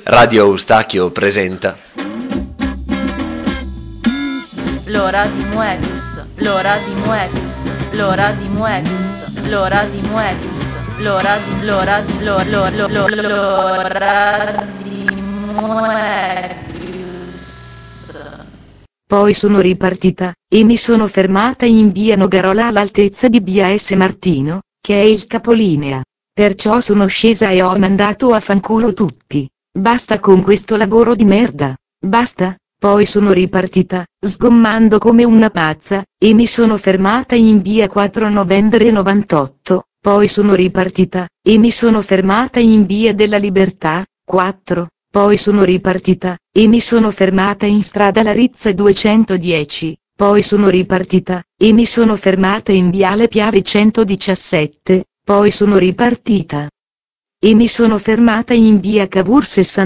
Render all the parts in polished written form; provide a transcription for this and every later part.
Radio Eustachio presenta L'ora di Moebius, l'ora di Moebius, l'ora di Moebius, l'ora di Moebius, l'ora di Moebius. Poi sono ripartita, e mi sono fermata in via Nogarola all'altezza di via S. Martino, che è il capolinea. Perciò sono scesa e ho mandato a fanculo tutti. Basta con questo lavoro di merda. Basta. Poi sono ripartita, sgommando come una pazza, e mi sono fermata in via 4 novembre 98. Poi sono ripartita, e mi sono fermata in via della Libertà, 4. Poi sono ripartita, e mi sono fermata in strada Larizza 210. Poi sono ripartita, e mi sono fermata in viale Piave 117. Poi sono ripartita, e mi sono fermata in via Cavour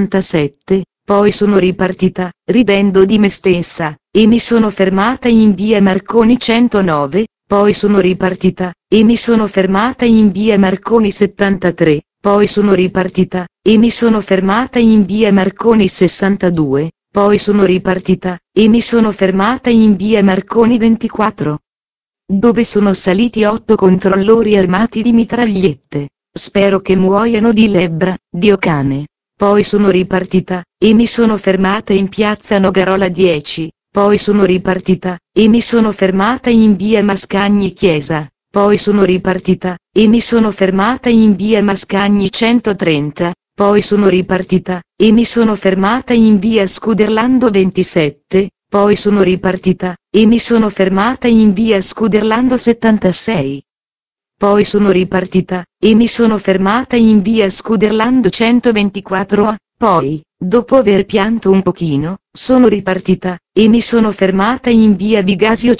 67. Poi sono ripartita, ridendo di me stessa, e mi sono fermata in via Marconi 109. Poi sono ripartita, e mi sono fermata in via Marconi 73. Poi sono ripartita, e mi sono fermata in via Marconi 62. Poi sono ripartita, e mi sono fermata in via Marconi 24. Dove sono saliti 8 controllori armati di mitragliette. Spero che muoiano di lebbra, Dio cane. Poi sono ripartita, e mi sono fermata in piazza Nogarola 10. Poi sono ripartita, e mi sono fermata in via Mascagni Chiesa. Poi sono ripartita, e mi sono fermata in via Mascagni 130. Poi sono ripartita, e mi sono fermata in via Scuderlando 27. Poi sono ripartita, e mi sono fermata in via Scuderlando 76. Poi sono ripartita, e mi sono fermata in via Scuderlando 124. Poi, dopo aver pianto un pochino, sono ripartita, e mi sono fermata in via Vigasio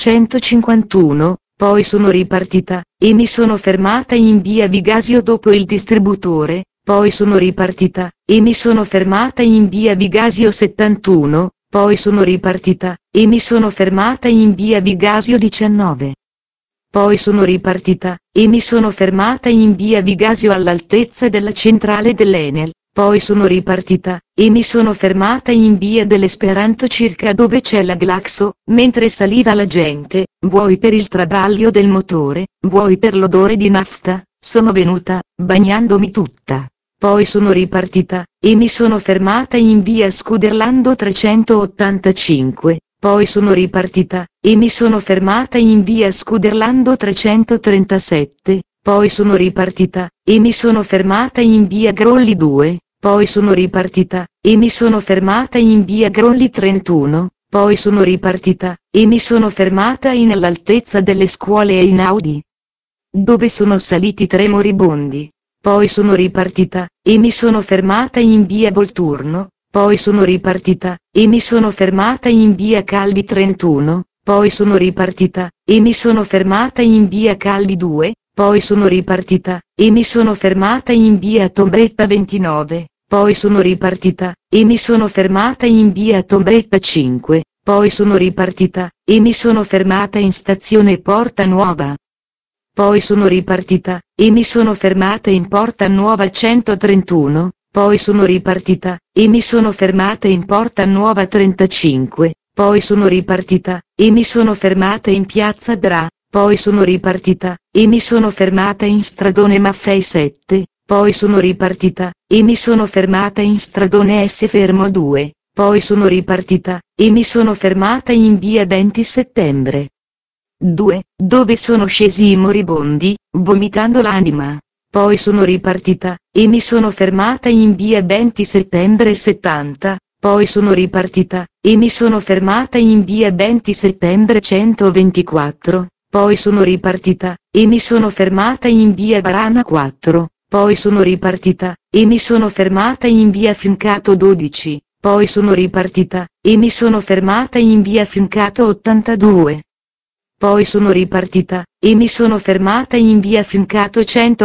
151. Poi sono ripartita, e mi sono fermata in via Vigasio dopo il distributore. Poi sono ripartita, e mi sono fermata in via Vigasio 71. Poi sono ripartita, e mi sono fermata in via Vigasio 19. Poi sono ripartita, e mi sono fermata in via Vigasio all'altezza della centrale dell'Enel. Poi sono ripartita, e mi sono fermata in via dell'Esperanto circa dove c'è la Glaxo, mentre saliva la gente, vuoi per il trabaglio del motore, vuoi per l'odore di nafta, sono venuta, bagnandomi tutta. Poi sono ripartita, e mi sono fermata in via Scuderlando 385. Poi sono ripartita, e mi sono fermata in via Scuderlando 337. Poi sono ripartita, e mi sono fermata in via Grolli 2. Poi sono ripartita, e mi sono fermata in via Grolli 31. Poi sono ripartita, e mi sono fermata in all'altezza delle scuole Einaudi, dove sono saliti 3 moribondi. Poi sono ripartita, e mi sono fermata in via Volturno. Poi sono ripartita, e mi sono fermata in via Calvi 31. Poi sono ripartita, e mi sono fermata in via Calvi 2. Poi sono ripartita, e mi sono fermata in via Tombretta 29. Poi sono ripartita, e mi sono fermata in via Tombretta 5. Poi sono ripartita, e mi sono fermata in stazione Porta Nuova. Poi sono ripartita, e mi sono fermata in Porta Nuova 131. Poi sono ripartita, e mi sono fermata in Porta Nuova 35. Poi sono ripartita, e mi sono fermata in piazza Bra. Poi sono ripartita, e mi sono fermata in Stradone Maffei 7. Poi sono ripartita, e mi sono fermata in Stradone S Fermo 2. Poi sono ripartita, e mi sono fermata in via 20 settembre 2, dove sono scesi i moribondi, vomitando l'anima. Poi sono ripartita, e mi sono fermata in via 20 settembre 70. Poi sono ripartita, e mi sono fermata in via 20 settembre 124. Poi sono ripartita, e mi sono fermata in via Barana 4. Poi sono ripartita, e mi sono fermata in via Fincato 12. Poi sono ripartita, e mi sono fermata in via Fincato 82. Poi sono ripartita, e mi sono fermata in via Fincato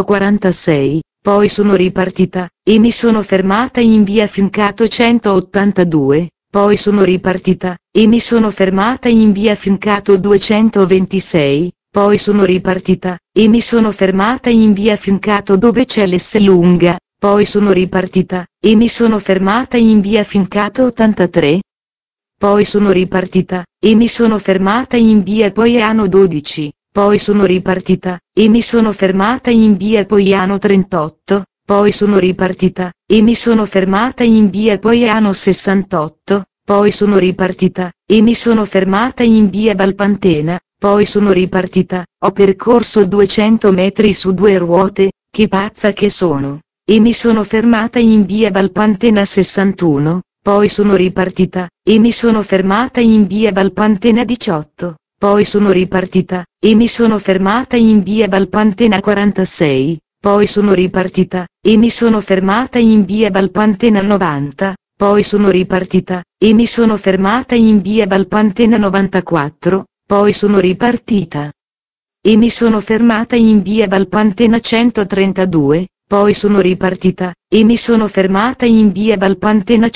146. Poi sono ripartita, e mi sono fermata in via Fincato 182. Poi sono ripartita, e mi sono fermata in via Fincato 226. Poi sono ripartita, e mi sono fermata in via Fincato dove c'è l'S lunga. poi sono ripartita, e mi sono fermata in via Fincato 83. Poi sono ripartita, e mi sono fermata in via Poiano 12, poi sono ripartita, e mi sono fermata in via Poiano 38, poi sono ripartita, e mi sono fermata in via Poiano 68, poi sono ripartita, e mi sono fermata in via Valpantena, poi sono ripartita, ho percorso 200 metri su 2 ruote, che pazza che sono, e mi sono fermata in via Valpantena 61, poi sono ripartita, e mi sono fermata in via Valpantena 18, poi sono ripartita, e mi sono fermata in via Valpantena 46, poi sono ripartita, e mi sono fermata in via Valpantena 90, poi sono ripartita, e mi sono fermata in via Valpantena 94, poi sono ripartita, e mi sono fermata in via Valpantena 132, poi sono ripartita, e mi sono fermata in via Valpantena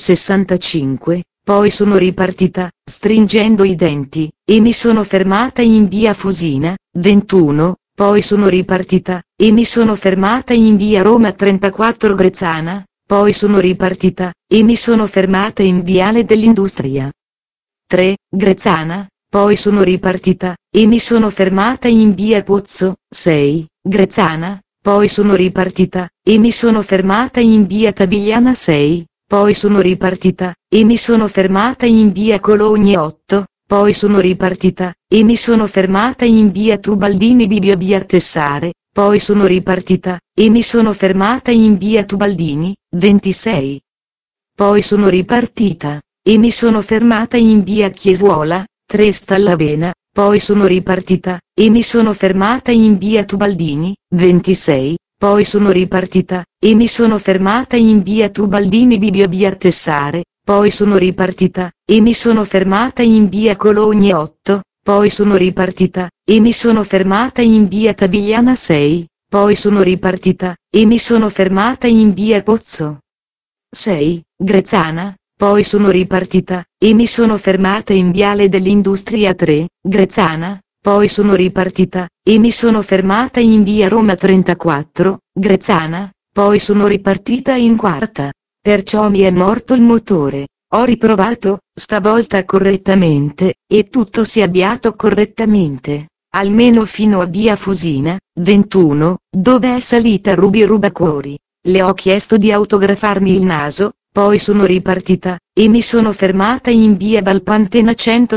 165, poi sono ripartita, stringendo i denti, e mi sono fermata in via Fusina, 21, poi sono ripartita, e mi sono fermata in via Roma 34 Grezzana, poi sono ripartita, e mi sono fermata in viale dell'Industria 3, Grezzana, poi sono ripartita, e mi sono fermata in via Pozzo 6, Grezzana, poi sono ripartita, e mi sono fermata in via Cavigliana 6, poi sono ripartita, e mi sono fermata in via Cologna 8, poi sono ripartita, e mi sono fermata in via Tubaldini Bibio via Tessare, poi sono ripartita, e mi sono fermata in via Tubaldini, 26. Poi sono ripartita, e mi sono fermata in via Chiesuola, 3 Stallavena, poi sono ripartita, e mi sono fermata in via Tubaldini, 26, poi sono ripartita, e mi sono fermata in via Tubaldini Bibio via Tessare, poi sono ripartita, e mi sono fermata in via Cologna 8, poi sono ripartita, e mi sono fermata in via Cavigliana 6, poi sono ripartita, e mi sono fermata in via Pozzo 6, Grezzana, poi sono ripartita, e mi sono fermata in viale dell'Industria 3, Grezzana, poi sono ripartita, e mi sono fermata in via Roma 34, Grezzana, poi sono ripartita in quarta, perciò mi è morto il motore, ho riprovato, stavolta correttamente, e tutto si è avviato correttamente, almeno fino a via Fusina, 21, dove è salita Ruby Rubacuori, le ho chiesto di autografarmi il naso, poi sono ripartita, e mi sono fermata in via Valpantena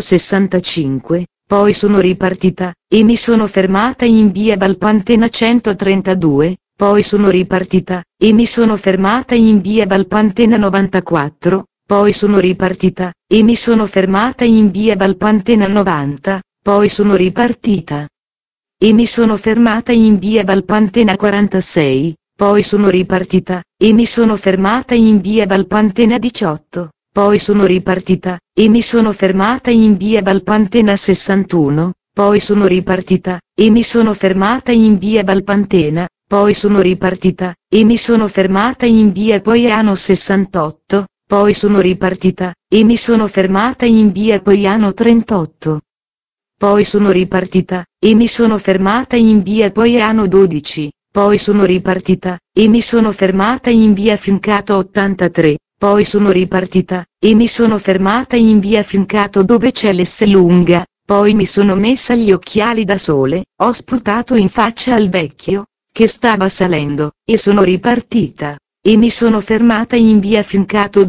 165, poi sono ripartita, e mi sono fermata in via Valpantena 132, poi sono ripartita, e mi sono fermata in via Valpantena 94, poi sono ripartita, e mi sono fermata in via Valpantena 90, poi sono ripartita, e mi sono fermata in via Valpantena 46, poi sono ripartita, e mi sono fermata in via Valpantena 18, poi sono ripartita, e mi sono fermata in via Valpantena 61, poi sono ripartita, e mi sono fermata in via Valpantena, poi sono ripartita, e mi sono fermata in via Poiano 68, poi sono ripartita, e mi sono fermata in via Poiano 38. Poi sono ripartita, e mi sono fermata in via Poiano 12, poi sono ripartita, e mi sono fermata in via Fincato 83, poi sono ripartita, e mi sono fermata in via Fincato dove c'è l'Esselunga, poi mi sono messa gli occhiali da sole, ho sputato in faccia al vecchio, che stava salendo, e sono ripartita, e mi sono fermata in via Fincato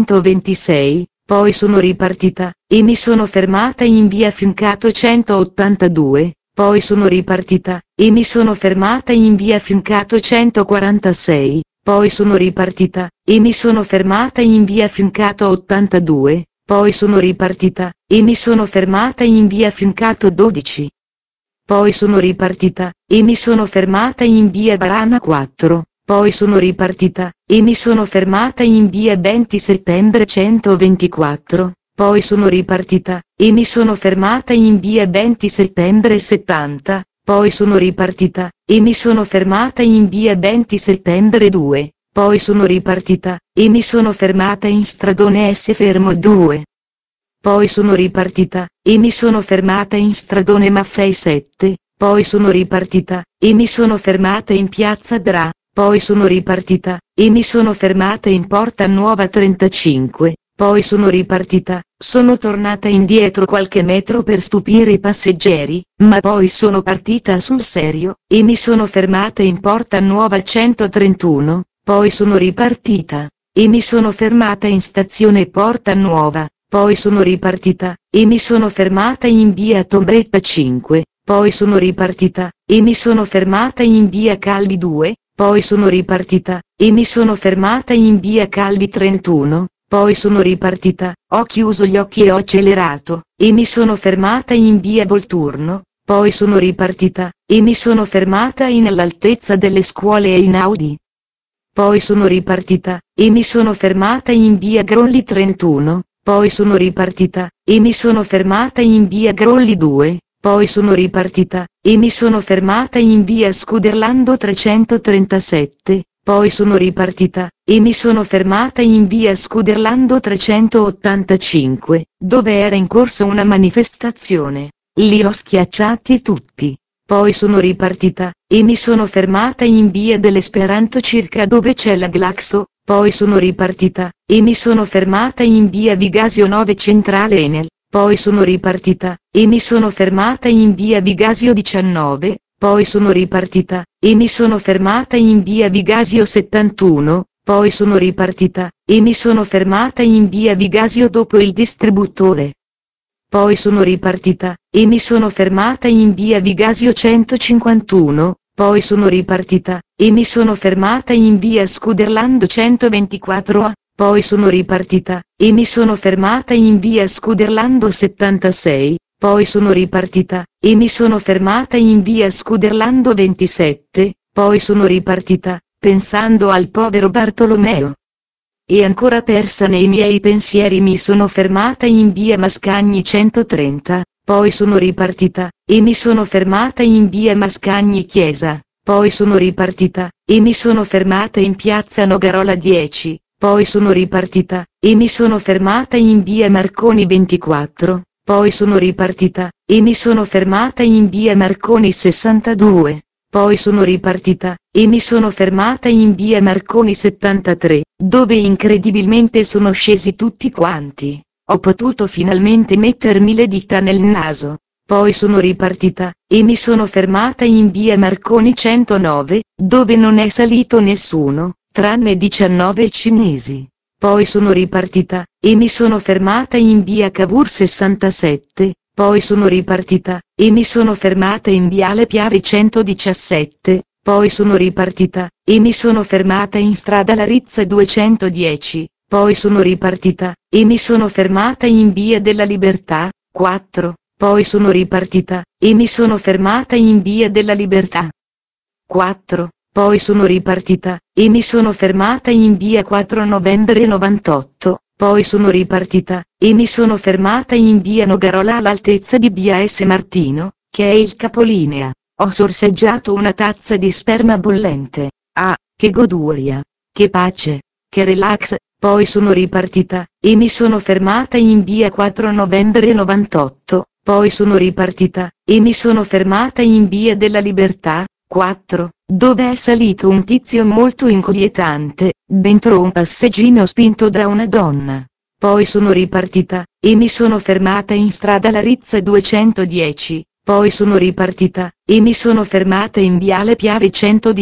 226, poi sono ripartita, e mi sono fermata in via Fincato 182, poi sono ripartita, e mi sono fermata in via Fincato 146, poi sono ripartita, e mi sono fermata in via Fincato 82, poi sono ripartita, e mi sono fermata in via Fincato 12. Poi sono ripartita, e mi sono fermata in via Barana 4, poi sono ripartita, e mi sono fermata in via 20 settembre 124, poi sono ripartita, e mi sono fermata in via 20 settembre 70, poi sono ripartita, e mi sono fermata in via 20 settembre 2, poi sono ripartita, e mi sono fermata in stradone S fermo 2. Poi sono ripartita, e mi sono fermata in stradone Maffei 7, poi sono ripartita, e mi sono fermata in piazza Dra, poi sono ripartita, e mi sono fermata in Porta Nuova 35, poi sono ripartita, sono tornata indietro qualche metro per stupire i passeggeri, ma poi sono partita sul serio, e mi sono fermata in Porta Nuova 131, poi sono ripartita, e mi sono fermata in stazione Porta Nuova, poi sono ripartita, e mi sono fermata in via Tombretta 5, poi sono ripartita, e mi sono fermata in via Calvi 2, poi sono ripartita, e mi sono fermata in via Calvi 31, poi sono ripartita, ho chiuso gli occhi e ho accelerato, e mi sono fermata in via Volturno, poi sono ripartita, e mi sono fermata all'altezza delle scuole e in Audi. Poi sono ripartita, e mi sono fermata in via Grolli 31, poi sono ripartita, e mi sono fermata in via Grolli 2, poi sono ripartita, e mi sono fermata in via Scuderlando 337, poi sono ripartita, e mi sono fermata in via Scuderlando 385, dove era in corso una manifestazione. Li ho schiacciati tutti. Poi sono ripartita, e mi sono fermata in via dell'Esperanto circa dove c'è la Glaxo, poi sono ripartita, e mi sono fermata in via Vigasio 9 Centrale Enel, poi sono ripartita, e mi sono fermata in via Vigasio 19, poi sono ripartita, e mi sono fermata in via Vigasio 71, poi sono ripartita, e mi sono fermata in via Vigasio dopo il distributore. Poi sono ripartita, e mi sono fermata in via Vigasio 151, poi sono ripartita, e mi sono fermata in via Scuderlando 124A, poi sono ripartita, e mi sono fermata in via Scuderlando 76, poi sono ripartita, e mi sono fermata in via Scuderlando 27, poi sono ripartita, pensando al povero Bartolomeo. E ancora persa nei miei pensieri mi sono fermata in via Mascagni 130, poi sono ripartita, e mi sono fermata in via Mascagni Chiesa, poi sono ripartita, e mi sono fermata in piazza Nogarola 10, poi sono ripartita, e mi sono fermata in via Marconi 24, poi sono ripartita, e mi sono fermata in via Marconi 62. Poi sono ripartita, e mi sono fermata in via Marconi 73, dove incredibilmente sono scesi tutti quanti. Ho potuto finalmente mettermi le dita nel naso. Poi sono ripartita, e mi sono fermata in via Marconi 109, dove non è salito nessuno, tranne 19 cinesi. Poi sono ripartita, e mi sono fermata in via Cavour 67, poi sono ripartita, e mi sono fermata in viale Piave 117, poi sono ripartita, e mi sono fermata in strada Larizza 210, poi sono ripartita, e mi sono fermata in via della Libertà, 4, poi sono ripartita, e mi sono fermata in via della Libertà, 4, poi sono ripartita, e mi sono fermata in via 4 Novembre 98, poi sono ripartita, e mi sono fermata in via Nogarola all'altezza di via S. Martino, che è il capolinea. Ho sorseggiato una tazza di sperma bollente. Ah, che goduria! Che pace! Che relax! Poi sono ripartita, e mi sono fermata in via 4 Novembre 98, poi sono ripartita, e mi sono fermata in via della Libertà, 4, dove è salito un tizio molto inquietante, dentro un passeggino spinto da una donna. Poi sono ripartita, e mi sono fermata in strada Larizza 210, poi sono ripartita, e mi sono fermata in viale Piave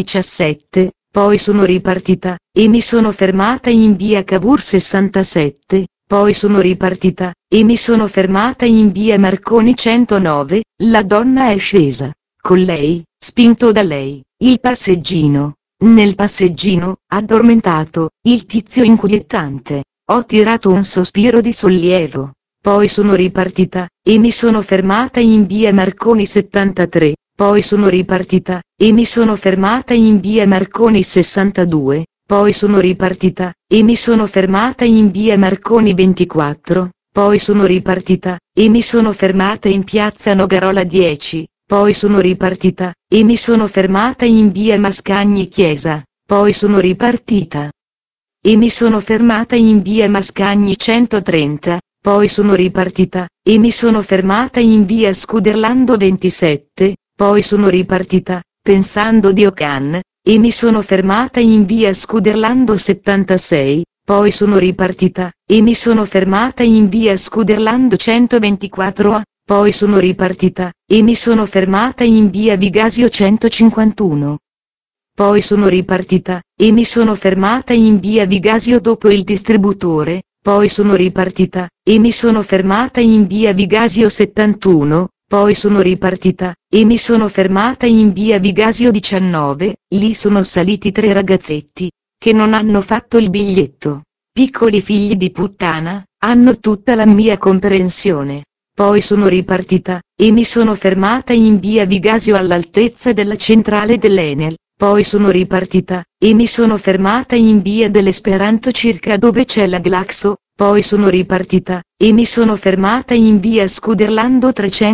117, poi sono ripartita, e mi sono fermata in via Cavour 67, poi sono ripartita, e mi sono fermata in via Marconi 109, la donna è scesa. Con lei, spinto da lei, il passeggino. Nel passeggino, addormentato, il tizio inquietante. Ho tirato un sospiro di sollievo. Poi sono ripartita, e mi sono fermata in via Marconi 73, poi sono ripartita, e mi sono fermata in via Marconi 62, poi sono ripartita, e mi sono fermata in via Marconi 24, poi sono ripartita, e mi sono fermata in piazza Nogarola 10, poi sono ripartita, e mi sono fermata in via Mascagni Chiesa, poi sono ripartita, e mi sono fermata in via Mascagni 130, poi sono ripartita, e mi sono fermata in via Scuderlando 27, poi sono ripartita, pensando Dio can, e mi sono fermata in via Scuderlando 76, poi sono ripartita, e mi sono fermata in via Scuderlando 124A, poi sono ripartita, e mi sono fermata in via Vigasio 151. Poi sono ripartita, e mi sono fermata in via Vigasio dopo il distributore, poi sono ripartita, e mi sono fermata in via Vigasio 71, poi sono ripartita, e mi sono fermata in via Vigasio 19, lì sono saliti 3 ragazzetti, che non hanno fatto il biglietto. Piccoli figli di puttana, hanno tutta la mia comprensione. Poi sono ripartita, e mi sono fermata in via Vigasio all'altezza della centrale dell'Enel. Poi sono ripartita, e mi sono fermata in via dell'Esperanto circa dove c'è la Glaxo, poi sono ripartita, e mi sono fermata in via Scuderlando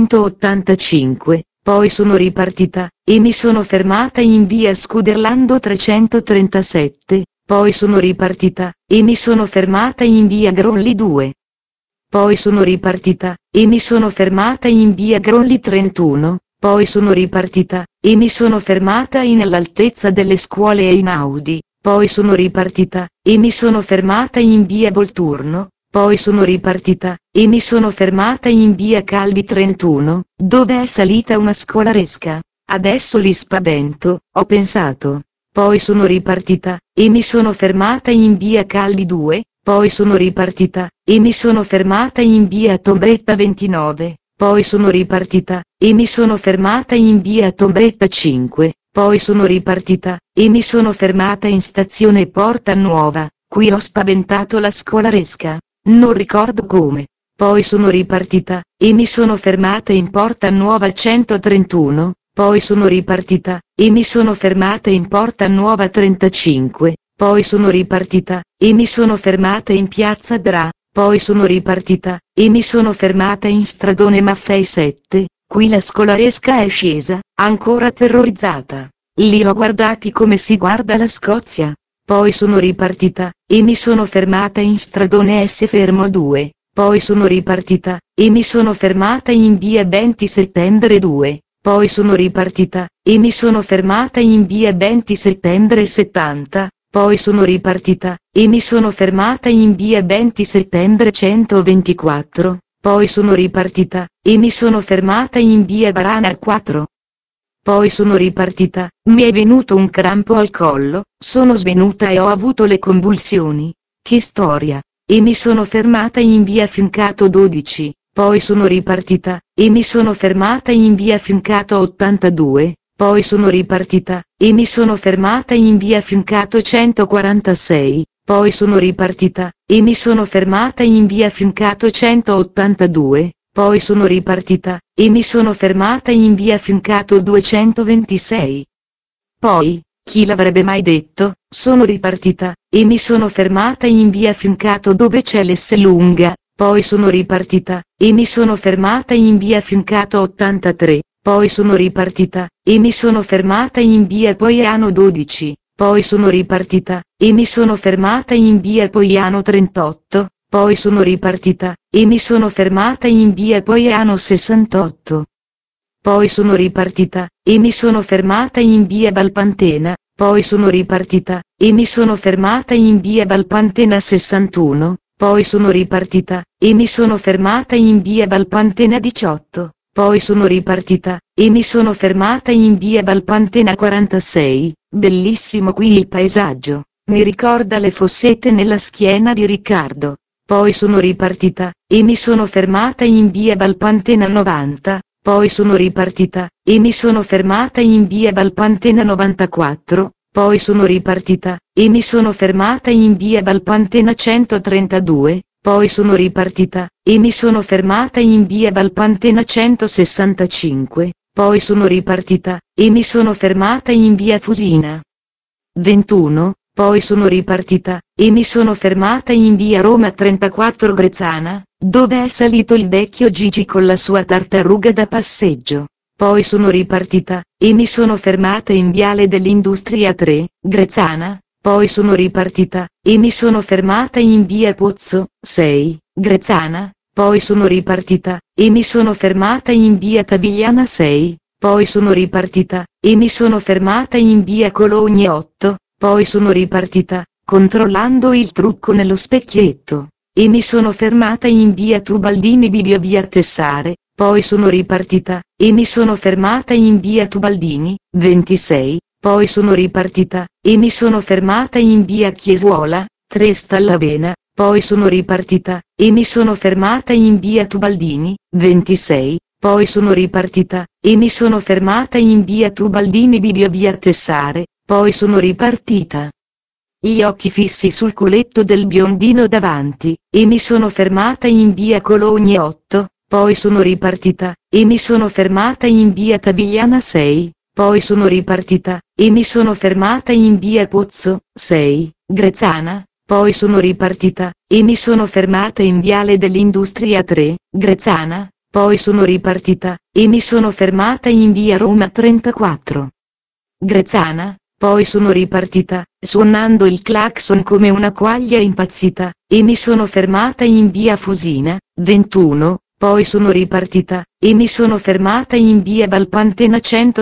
385, poi sono ripartita, e mi sono fermata in via Scuderlando 337, poi sono ripartita, e mi sono fermata in via Gronli 2. Poi sono ripartita, e mi sono fermata in via Gronli 31. Poi sono ripartita, e mi sono fermata all'altezza delle scuole Einaudi, poi sono ripartita, e mi sono fermata in via Volturno, poi sono ripartita, e mi sono fermata in via Calvi 31, dove è salita una scolaresca. Adesso li spavento, ho pensato. Poi sono ripartita, e mi sono fermata in via Calvi 2, poi sono ripartita, e mi sono fermata in via Tombretta 29. Poi sono ripartita, e mi sono fermata in via Tombretta 5, poi sono ripartita, e mi sono fermata in stazione Porta Nuova, qui ho spaventato la scolaresca, non ricordo come. Poi sono ripartita, e mi sono fermata in Porta Nuova 131, poi sono ripartita, e mi sono fermata in Porta Nuova 35, poi sono ripartita, e mi sono fermata in Piazza Bra. Poi sono ripartita, e mi sono fermata in Stradone Maffei 7, qui la scolaresca è scesa, ancora terrorizzata. Li ho guardati come si guarda la Scozia. Poi sono ripartita, e mi sono fermata in Stradone S fermo 2, poi sono ripartita, e mi sono fermata in via 20 settembre 2, poi sono ripartita, e mi sono fermata in via 20 settembre 70. Poi sono ripartita, e mi sono fermata in via 20 settembre 124, poi sono ripartita, e mi sono fermata in via Barana 4. Poi sono ripartita, mi è venuto un crampo al collo, sono svenuta e ho avuto le convulsioni. Che storia! E mi sono fermata in via Fincato 12, poi sono ripartita, e mi sono fermata in via Fincato 82. Poi sono ripartita, e mi sono fermata in via Fincato 146, poi sono ripartita, e mi sono fermata in via Fincato 182, poi sono ripartita, e mi sono fermata in via Fincato 226. Poi, chi l'avrebbe mai detto, sono ripartita, e mi sono fermata in via Fincato dove c'è l'Esselunga, poi sono ripartita, e mi sono fermata in via Fincato 83. Poi sono ripartita, e mi sono fermata in via Poiano 12, poi sono ripartita, e mi sono fermata in via Poiano 38, poi sono ripartita, e mi sono fermata in via Poiano 68. Poi sono ripartita, e mi sono fermata in via Valpantena, poi sono ripartita, e mi sono fermata in via Valpantena 61, poi sono ripartita, e mi sono fermata in via Valpantena 18. Poi sono ripartita, e mi sono fermata in via Valpantena 46, bellissimo qui il paesaggio, mi ricorda le fossette nella schiena di Riccardo. Poi sono ripartita, e mi sono fermata in via Valpantena 90, poi sono ripartita, e mi sono fermata in via Valpantena 94, poi sono ripartita, e mi sono fermata in via Valpantena 132, poi sono ripartita, e mi sono fermata in via Valpantena 165, poi sono ripartita, e mi sono fermata in via Fusina 21, poi sono ripartita, e mi sono fermata in via Roma 34 Grezzana, dove è salito il vecchio Gigi con la sua tartaruga da passeggio. Poi sono ripartita, e mi sono fermata in viale dell'Industria 3, Grezzana. Poi sono ripartita, e mi sono fermata in via Pozzo 6, Grezzana, poi sono ripartita, e mi sono fermata in via Tavigliana 6, poi sono ripartita, e mi sono fermata in via Cologni 8, poi sono ripartita, controllando il trucco nello specchietto, e mi sono fermata in via Tubaldini Bibio via Tessare, poi sono ripartita, e mi sono fermata in via Tubaldini, 26, poi sono ripartita, e mi sono fermata in via Chiesuola, 3 Stallavena, poi sono ripartita, e mi sono fermata in via Tubaldini, 26, poi sono ripartita, e mi sono fermata in via Tubaldini Bibio via Tessare, poi sono ripartita. Gli occhi fissi sul culetto del biondino davanti, e mi sono fermata in via Cologni 8, poi sono ripartita, e mi sono fermata in via Tavigliana 6, poi sono ripartita, e mi sono fermata in via Pozzo, 6, Grezzana, poi sono ripartita, e mi sono fermata in viale dell'Industria 3, Grezzana, poi sono ripartita, e mi sono fermata in via Roma 34, Grezzana, poi sono ripartita, suonando il clacson come una quaglia impazzita, e mi sono fermata in via Fusina, 21, poi sono ripartita, e mi sono fermata in via Valpantena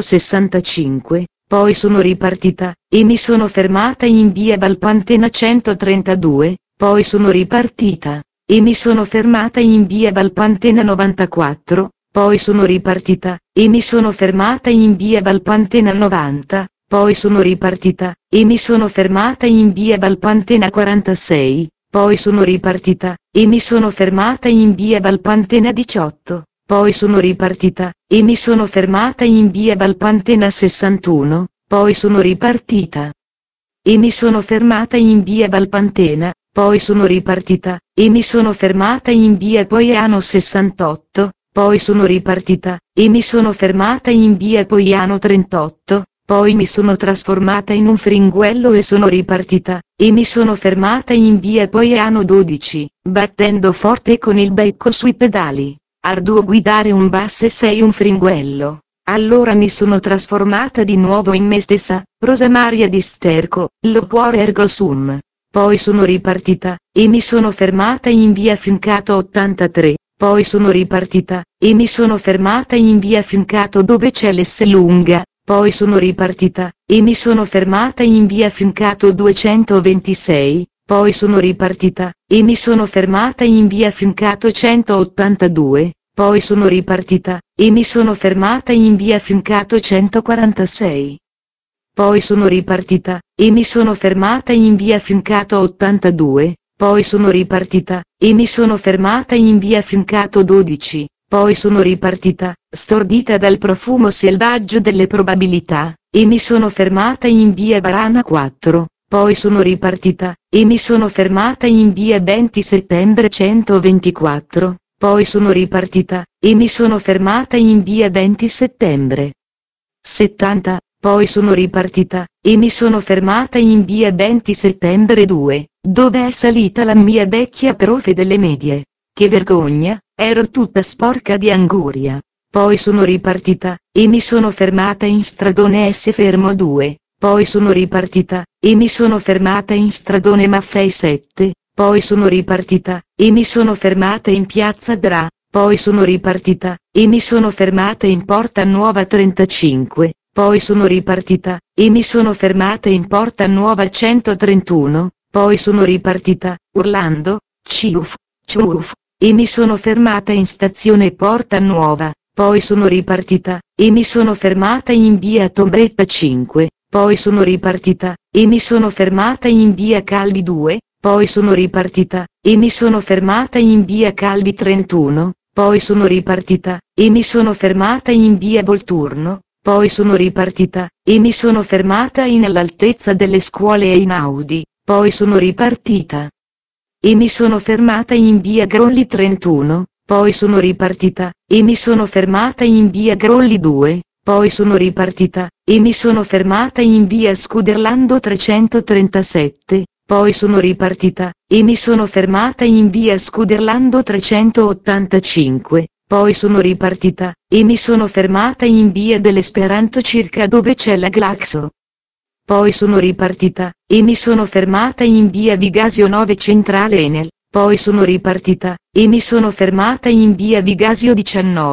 165, poi sono ripartita, e mi sono fermata in via Valpantena 132, poi sono ripartita, e mi sono fermata in via Valpantena 94, poi sono ripartita, e mi sono fermata in via Valpantena 90, poi sono ripartita, e mi sono fermata in via Valpantena 46, poi sono ripartita, e mi sono fermata in via Valpantena 18, poi sono ripartita, e mi sono fermata in via Valpantena 61, poi sono ripartita, e mi sono fermata in via Valpantena, poi sono ripartita, e mi sono fermata in via Poiano 68, poi sono ripartita, e mi sono fermata in via Poiano 38, poi mi sono trasformata in un fringuello e sono ripartita, e mi sono fermata in via Poiano 12, battendo forte con il becco sui pedali. Arduo guidare un bus e sei un fringuello. Allora mi sono trasformata di nuovo in me stessa, Rosa Maria di Sterco, l'opor ergo sum. Poi sono ripartita, e mi sono fermata in via Fincato 83, poi sono ripartita, e mi sono fermata in via Fincato dove c'è l'Esselunga, poi sono ripartita, e mi sono fermata in via Fincato 226, poi sono ripartita, e mi sono fermata in via Fincato 182, poi sono ripartita, e mi sono fermata in via Fincato 146. Poi sono ripartita, e mi sono fermata in via Fincato 82, poi sono ripartita, e mi sono fermata in via Fincato 12, poi sono ripartita, stordita dal profumo selvaggio delle probabilità, e mi sono fermata in via Barana 4, poi sono ripartita, e mi sono fermata in via 20 settembre 124, poi sono ripartita, e mi sono fermata in via 20 settembre 70, poi sono ripartita, e mi sono fermata in via 20 settembre 2, dove è salita la mia vecchia profe delle medie. Che vergogna, ero tutta sporca di anguria. Poi sono ripartita, e mi sono fermata in stradone S fermo 2, poi sono ripartita, e mi sono fermata in stradone Maffei 7, poi sono ripartita, e mi sono fermata in piazza Dra, poi sono ripartita, e mi sono fermata in Porta Nuova 35, poi sono ripartita, e mi sono fermata in Porta Nuova 131, poi sono ripartita, urlando, ciuf, ciuf, e mi sono fermata in stazione Porta Nuova, poi sono ripartita, e mi sono fermata in via Tombretta 5, poi sono ripartita, e mi sono fermata in via Calvi 2, poi sono ripartita, e mi sono fermata in via Calvi 31, poi sono ripartita, e mi sono fermata in via Volturno, poi sono ripartita, e mi sono fermata all'altezza delle scuole Einaudi, poi sono ripartita, e mi sono fermata in via Grolli 31, poi sono ripartita, e mi sono fermata in via Grolli 2, poi sono ripartita, e mi sono fermata in via Scuderlando 337, poi sono ripartita, e mi sono fermata in via Scuderlando 385, poi sono ripartita, e mi sono fermata in via dell'Esperanto circa dove c'è la Glaxo. Poi sono ripartita, e mi sono fermata in via Vigasio 9 centrale Enel, poi sono ripartita, e mi sono fermata in via Vigasio 19,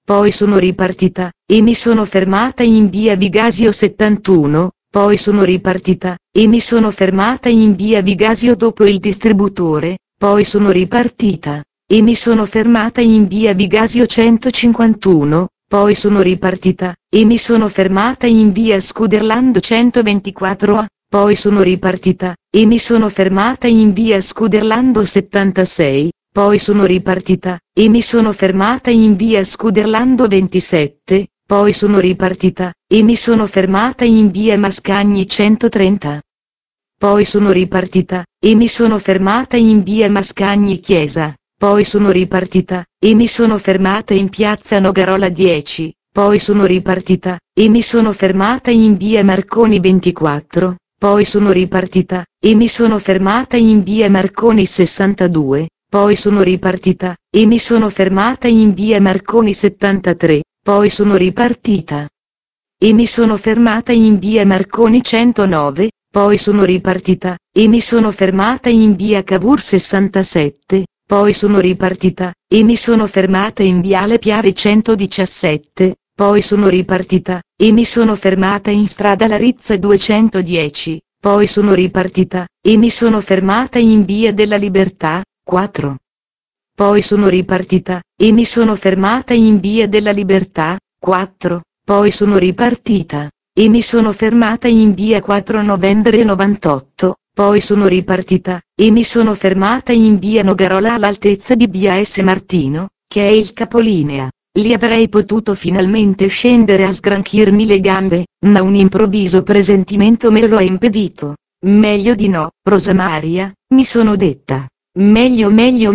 poi sono ripartita, e mi sono fermata in via Vigasio 71, poi sono ripartita, e mi sono fermata in via Vigasio dopo il distributore, poi sono ripartita, e mi sono fermata in via Vigasio 151, poi sono ripartita, e mi sono fermata in via Scuderlando 124A, poi sono ripartita, e mi sono fermata in via Scuderlando 76, poi sono ripartita, e mi sono fermata in via Scuderlando 27, poi sono ripartita, e mi sono fermata in via Mascagni 130. Poi sono ripartita, e mi sono fermata in via Mascagni Chiesa, poi sono ripartita, e mi sono fermata in piazza Nogarola 10, poi sono ripartita, e mi sono fermata in via Marconi 24, poi sono ripartita, e mi sono fermata in via Marconi 62, poi sono ripartita, e mi sono fermata in via Marconi 73, poi sono ripartita, e mi sono fermata in via Marconi 109, poi sono ripartita, e mi sono fermata in via Cavour 67, poi sono ripartita, e mi sono fermata in viale Piave 117, poi sono ripartita, e mi sono fermata in strada Larizza 210, poi sono ripartita, e mi sono fermata in via della Libertà 4. Poi sono ripartita, e mi sono fermata in via della Libertà 4, poi sono ripartita, e mi sono fermata in via 4 Novembre 98, poi sono ripartita, e mi sono fermata in via Nogarola all'altezza di via S. Martino, che è il capolinea. Lì avrei potuto finalmente scendere a sgranchirmi le gambe, ma un improvviso presentimento me lo ha impedito. Meglio di no, Rosa Maria, mi sono detta. Meglio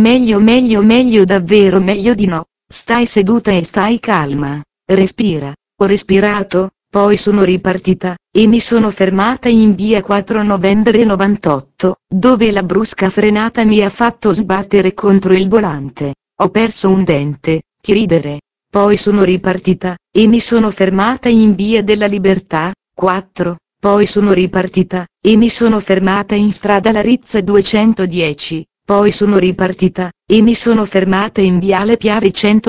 davvero meglio di no. Stai seduta e stai calma. Respira. Ho respirato, poi sono ripartita, e mi sono fermata in via 4 Novembre 98, dove la brusca frenata mi ha fatto sbattere contro il volante. Ho perso un dente, che ridere. Poi sono ripartita, e mi sono fermata in via della Libertà 4, poi sono ripartita, e mi sono fermata in strada Larizza 210, poi sono ripartita, e mi sono fermata in viale Piave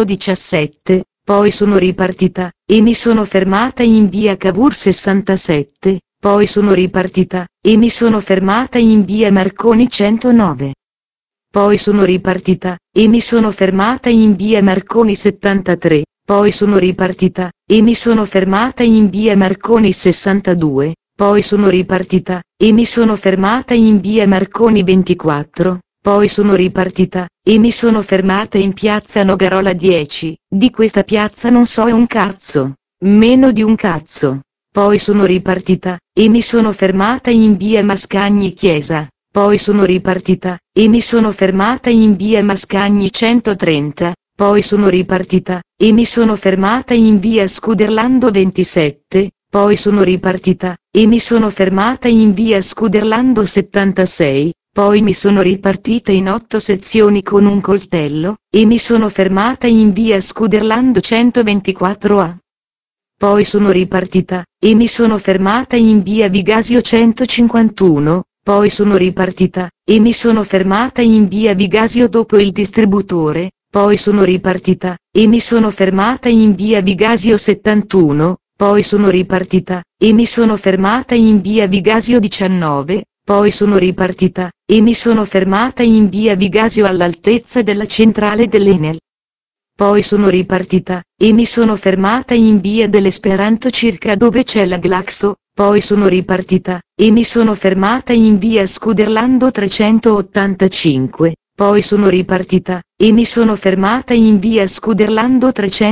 117, poi sono ripartita, e mi sono fermata in via Cavour 67, poi sono ripartita, e mi sono fermata in via Marconi 109. Poi sono ripartita, e mi sono fermata in via Marconi 73, poi sono ripartita, e mi sono fermata in via Marconi 62, poi sono ripartita, e mi sono fermata in via Marconi 24, poi sono ripartita, e mi sono fermata in piazza Nogarola 10, di questa piazza non so un cazzo, meno di un cazzo. Poi sono ripartita, e mi sono fermata in via Mascagni Chiesa. Poi sono ripartita, e mi sono fermata in via Mascagni 130, poi sono ripartita, e mi sono fermata in via Scuderlando 27, poi sono ripartita, e mi sono fermata in via Scuderlando 76, poi mi sono ripartita in 8 sezioni con un coltello, e mi sono fermata in via Scuderlando 124A. Poi sono ripartita, e mi sono fermata in via Vigasio 151, poi sono ripartita, e mi sono fermata in via Vigasio dopo il distributore, poi sono ripartita, e mi sono fermata in via Vigasio 71, poi sono ripartita, e mi sono fermata in via Vigasio 19, poi sono ripartita, e mi sono fermata in via Vigasio all'altezza della centrale dell'Enel. Poi sono ripartita, e mi sono fermata in via dell'Esperanto circa dove c'è la Glaxo, poi sono ripartita, e mi sono fermata in via Scuderlando 385, poi sono ripartita, e mi sono fermata in via Scuderlando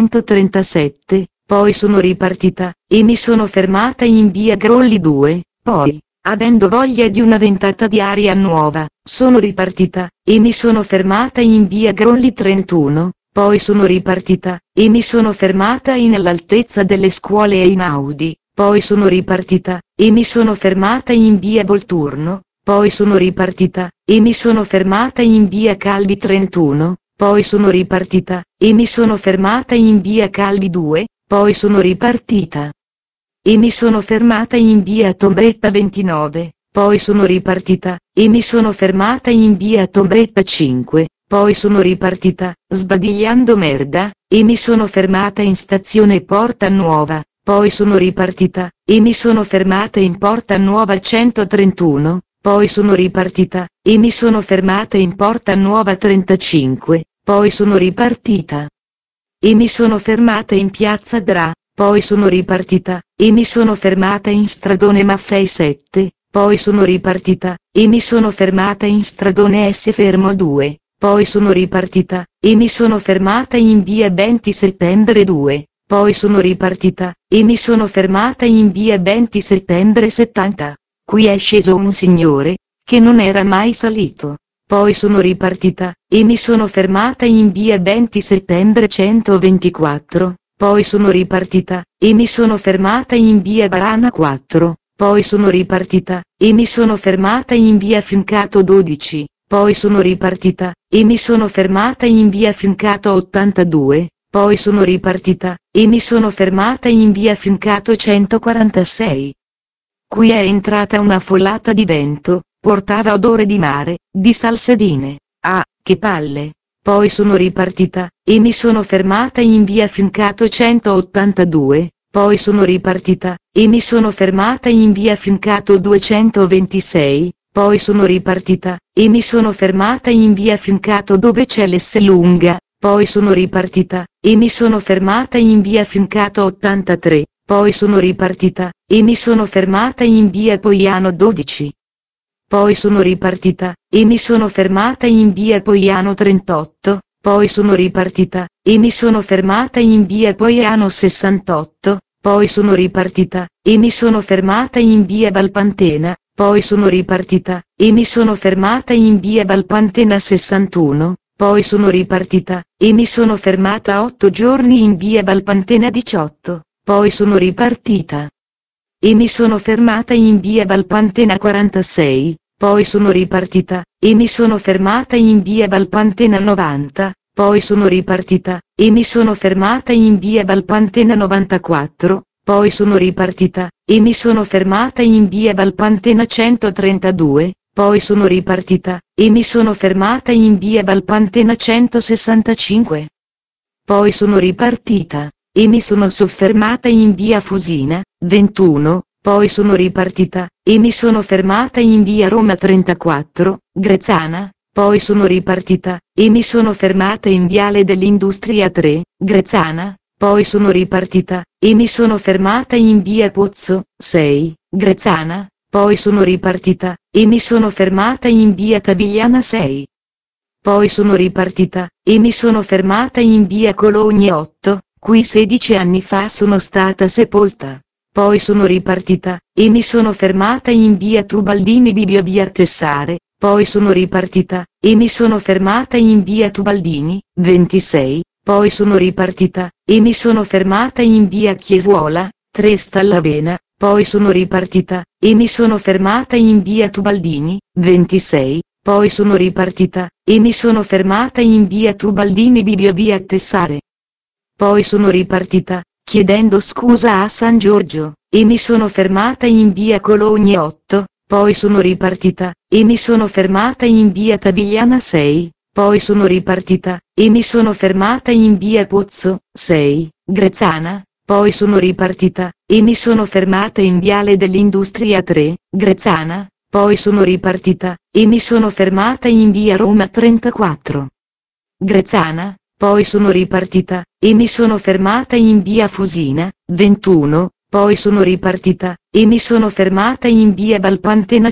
337, poi sono ripartita, e mi sono fermata in via Grolli 2, poi, avendo voglia di una ventata di aria nuova, sono ripartita, e mi sono fermata in via Grolli 31, poi sono ripartita, e mi sono fermata all'altezza delle scuole Einaudi, poi sono ripartita, e mi sono fermata in via Volturno, poi sono ripartita, e mi sono fermata in via Calvi 31, poi sono ripartita, e mi sono fermata in via Calvi 2, poi sono ripartita, e mi sono fermata in via Tombretta 29, poi sono ripartita, e mi sono fermata in via Tombretta 5, poi sono ripartita, sbadigliando merda, e mi sono fermata in stazione Porta Nuova, poi sono ripartita, e mi sono fermata in Porta Nuova 131, poi sono ripartita, e mi sono fermata in Porta Nuova 35, poi sono ripartita. E mi sono fermata in Piazza Dra, poi sono ripartita, e mi sono fermata in Stradone Maffei 7, poi sono ripartita, e mi sono fermata in Stradone S Fermo 2, poi sono ripartita, e mi sono fermata in via 20 Settembre 2, poi sono ripartita, e mi sono fermata in via 20 Settembre 70. Qui è sceso un signore, che non era mai salito. Poi sono ripartita, e mi sono fermata in via 20 Settembre 124, poi sono ripartita, e mi sono fermata in via Barana 4, poi sono ripartita, e mi sono fermata in via Fincato 12, poi sono ripartita, e mi sono fermata in via Fincato 82, poi sono ripartita, e mi sono fermata in via Fincato 146. Qui è entrata una folata di vento, portava odore di mare, di salsedine. Ah, che palle! Poi sono ripartita, e mi sono fermata in via Fincato 182, poi sono ripartita, e mi sono fermata in via Fincato 226, poi sono ripartita, e mi sono fermata in via Fincato dove c'è l'Esselunga, poi sono ripartita, e mi sono fermata in via Fincato 83, poi sono ripartita, e mi sono fermata in via Poiano 12. Poi sono ripartita, e mi sono fermata in via Poiano 38, poi sono ripartita, e mi sono fermata in via Poiano 68, poi sono ripartita, e mi sono fermata in via Valpantena, poi sono ripartita, e mi sono fermata in via Valpantena 61, poi sono ripartita, e mi sono fermata 8 giorni in via Valpantena 18, poi sono ripartita. E mi sono fermata in via Valpantena 46, poi sono ripartita, e mi sono fermata in via Valpantena 90, poi sono ripartita, e mi sono fermata in via Valpantena 94, poi sono ripartita, e mi sono fermata in via Valpantena 132, poi sono ripartita, e mi sono fermata in via Valpantena 165. Poi sono ripartita, e mi sono soffermata in via Fusina, 21, poi sono ripartita, e mi sono fermata in via Roma 34, Grezzana, poi sono ripartita, e mi sono fermata in viale dell'Industria 3, Grezzana, poi sono ripartita, e mi sono fermata in via Pozzo 6, Grezzana, poi sono ripartita, e mi sono fermata in via Tavigliana 6. Poi sono ripartita, e mi sono fermata in via Colonia 8, qui 16 anni fa sono stata sepolta. Poi sono ripartita, e mi sono fermata in via Tubaldini Bibio via Tessare, poi sono ripartita, e mi sono fermata in via Tubaldini, 26, poi sono ripartita, e mi sono fermata in via Chiesuola, 3 Stallavena, poi sono ripartita, e mi sono fermata in via Tubaldini, 26, poi sono ripartita, e mi sono fermata in via Tubaldini Bibio via Tessare. Poi sono ripartita, chiedendo scusa a San Giorgio, e mi sono fermata in via Colonia 8, poi sono ripartita, e mi sono fermata in via Tavigliana 6, poi sono ripartita, e mi sono fermata in via Pozzo 6, Grezzana, poi sono ripartita, e mi sono fermata in viale dell'Industria 3, Grezzana, poi sono ripartita, e mi sono fermata in via Roma 34, Grezzana, poi sono ripartita, e mi sono fermata in via Fusina, 21, poi sono ripartita, e mi sono fermata in via Valpantena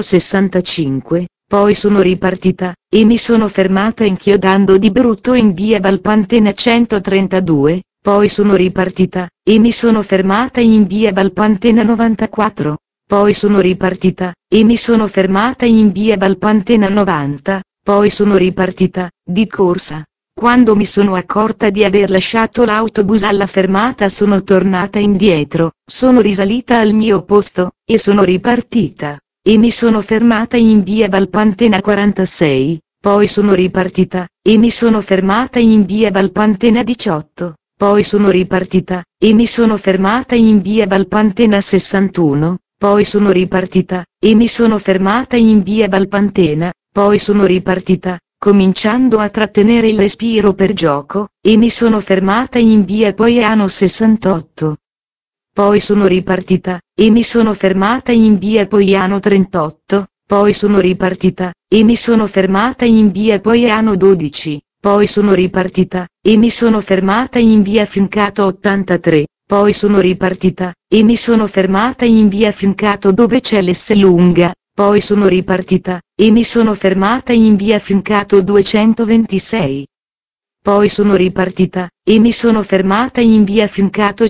165, poi sono ripartita, e mi sono fermata inchiodando di brutto in via Valpantena 132, poi sono ripartita, e mi sono fermata in via Valpantena 94, poi sono ripartita, e mi sono fermata in via Valpantena 90, poi sono ripartita, di corsa. Quando mi sono accorta di aver lasciato l'autobus alla fermata sono tornata indietro, sono risalita al mio posto, e sono ripartita, e mi sono fermata in via Valpantena 46, poi sono ripartita, e mi sono fermata in via Valpantena 18, poi sono ripartita, e mi sono fermata in via Valpantena 61, poi sono ripartita, e mi sono fermata in via Valpantena, poi sono ripartita, cominciando a trattenere il respiro per gioco, e mi sono fermata in via Poiano 68. Poi sono ripartita, e mi sono fermata in via Poiano 38, poi sono ripartita, e mi sono fermata in via Poiano 12, poi sono ripartita, e mi sono fermata in via Fincato 83, poi sono ripartita, e mi sono fermata in via Fincato dove c'è l'Esselunga, poi sono ripartita, e mi sono fermata in via Fincato 226. Poi sono ripartita, e mi sono fermata in via Fincato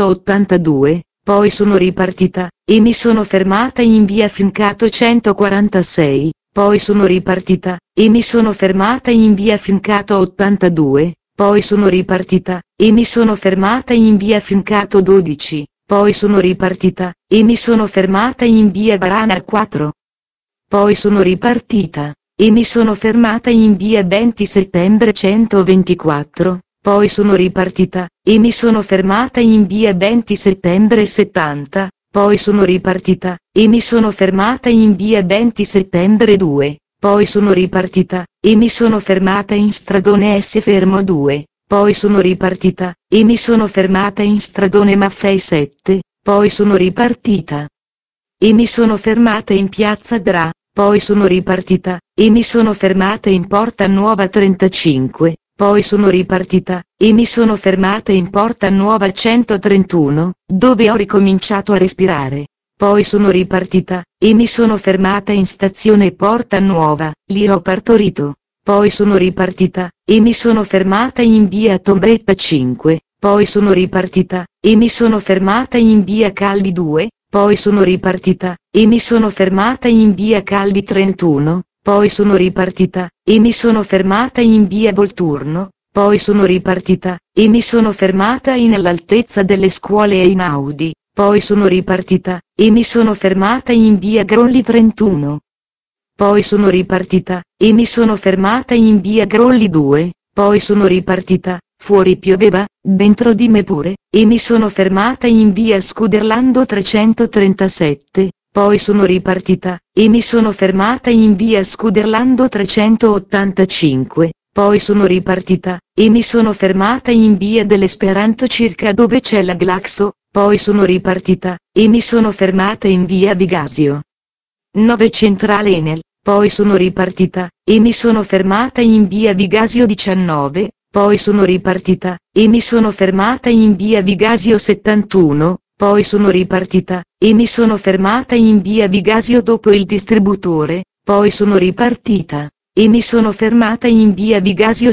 182, poi sono ripartita, e mi sono fermata in via Fincato 146, poi sono ripartita, e mi sono fermata in via Fincato 82, poi sono ripartita, e mi sono fermata in via Fincato 12, poi sono ripartita, e mi sono fermata in via Barana 4. Poi sono ripartita, e mi sono fermata in via 20 settembre 124, poi sono ripartita, e mi sono fermata in via 20 settembre 70, poi sono ripartita, e mi sono fermata in via 20 settembre 2, poi sono ripartita, e mi sono fermata in stradone S fermo 2, poi sono ripartita, e mi sono fermata in stradone Maffei 7, poi sono ripartita, e mi sono fermata in piazza Dra, poi sono ripartita, e mi sono fermata in Porta Nuova 35, poi sono ripartita, e mi sono fermata in Porta Nuova 131, dove ho ricominciato a respirare. Poi sono ripartita, e mi sono fermata in stazione Porta Nuova, lì ho partorito. Poi sono ripartita, e mi sono fermata in via Tombretta 5, poi sono ripartita, e mi sono fermata in via Calvi 2, poi sono ripartita, e mi sono fermata in via Calvi 31, poi sono ripartita, e mi sono fermata in via Volturno, poi sono ripartita, e mi sono fermata all'altezza delle scuole Einaudi, poi sono ripartita, e mi sono fermata in via Grolli 31. Poi sono ripartita, e mi sono fermata in via Grolli 2, poi sono ripartita, fuori pioveva, dentro di me pure, e mi sono fermata in via Scuderlando 337, poi sono ripartita, e mi sono fermata in via Scuderlando 385, poi sono ripartita, e mi sono fermata in via dell'Esperanto circa dove c'è la Glaxo, poi sono ripartita, e mi sono fermata in via Vigasio 9 Centrale Enel, poi sono ripartita, e mi sono fermata in via Vigasio 19, poi sono ripartita, e mi sono fermata in via Vigasio 71, poi sono ripartita, e mi sono fermata in via Vigasio dopo il distributore, poi sono ripartita, e mi sono fermata in via Vigasio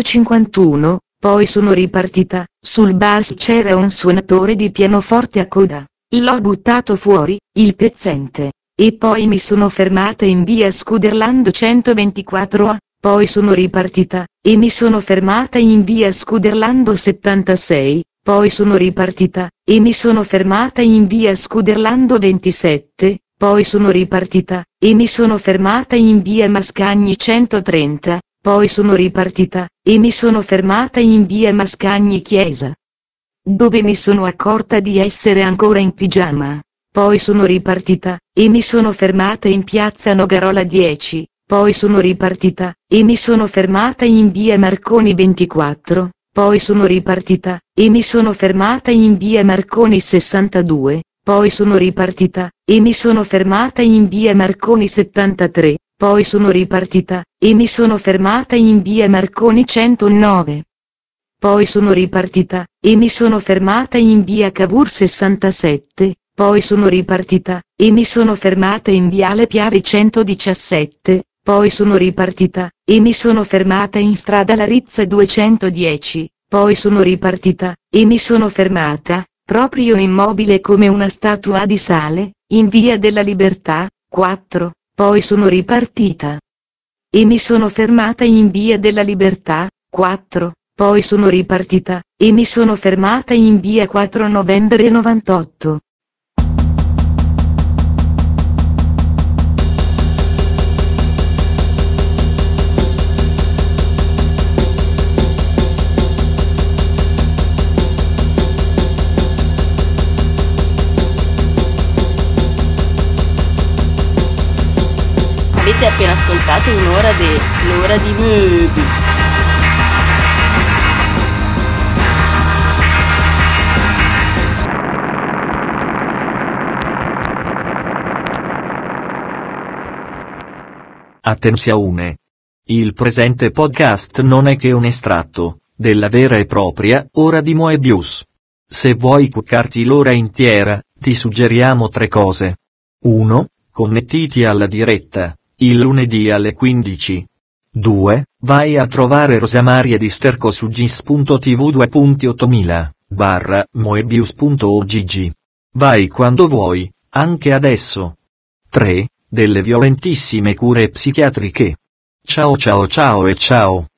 151, poi sono ripartita, sul bus c'era un suonatore di pianoforte a coda, l'ho buttato fuori, il pezzente. E poi mi sono fermata in via Scuderlando 124A, poi sono ripartita, e mi sono fermata in via Scuderlando 76, poi sono ripartita, e mi sono fermata in via Scuderlando 27, poi sono ripartita, e mi sono fermata in via Mascagni 130, poi sono ripartita, e mi sono fermata in via Mascagni Chiesa, dove mi sono accorta di essere ancora in pigiama. Poi sono ripartita, e mi sono fermata in piazza Nogarola 10, poi sono ripartita, e mi sono fermata in via Marconi 24, poi sono ripartita, e mi sono fermata in via Marconi 62, poi sono ripartita, e mi sono fermata in via Marconi 73, poi sono ripartita, e mi sono fermata in via Marconi 109. Poi sono ripartita, e mi sono fermata in via Cavour 67, poi sono ripartita, e mi sono fermata in viale Piave 117, poi sono ripartita, e mi sono fermata in strada Larizza 210, poi sono ripartita, e mi sono fermata, proprio immobile come una statua di sale, in via della Libertà, 4, poi sono ripartita, e mi sono fermata in via della Libertà, 4, poi sono ripartita, e mi sono fermata in via 4 novembre 98. Avete appena ascoltato l'ora di Möbius. Attenzione! Il presente podcast non è che un estratto della vera e propria ora di Moebius. Se vuoi cuccarti l'ora intera, ti suggeriamo 3 cose. 1. Connettiti alla diretta, il lunedì alle 15. 2. Vai a trovare Rosamaria di Sterco su gis.tv 2.8000/Moebius.ogg. Vai quando vuoi, anche adesso. 3. Delle violentissime cure psichiatriche. Ciao ciao ciao e ciao.